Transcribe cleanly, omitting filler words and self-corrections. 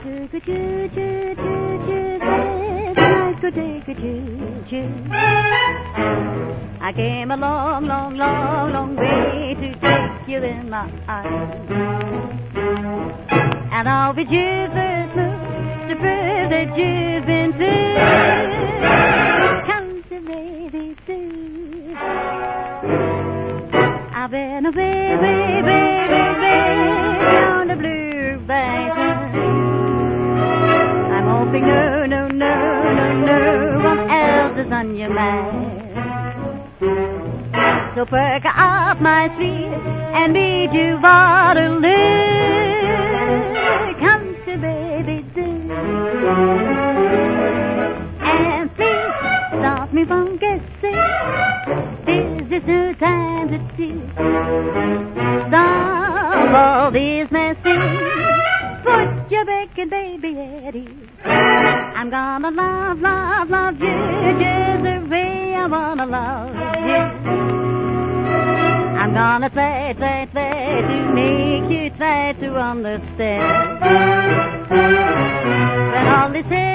I came a long, long, long, long way to take you in my arms. And I'll be just smooth to prove that you've been true. Come to baby, do. I've been away, way, way, way, way on the blue bank. I'm hoping no one else is on your mind. So perk up my sleeve and beat you Waterloo. Come to baby, do. And please stop me from guessing. There's just no time to choose. Stop all this messing. Put your bacon baby at ease. I'm gonna love, love, love you just the way I wanna love you. I'm gonna try to make you try to understand. When all is said